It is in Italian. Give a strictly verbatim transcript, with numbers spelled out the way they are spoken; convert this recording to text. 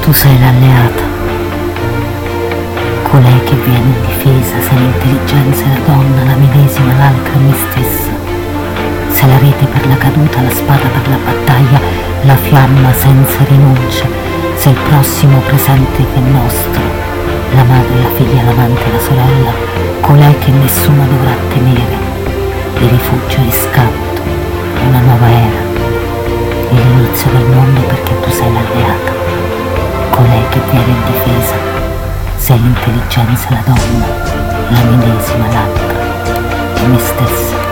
Tu sei l'alleata, colei che viene in difesa, se l'intelligenza è la donna, la medesima, l'altra me stessa. Se la rete per la caduta, la spada per la battaglia, la fiamma senza rinunce, se il prossimo presente che è nostro, la madre, la figlia, l'amante, la sorella, colei che nessuno dovrà temere, il rifugio e riscatto, una nuova era, e l'inizio del mondo perché tu sei l'alleata, colei che viene in difesa, se l'intelligenza è la donna, la medesima, l'altra, e me stessa.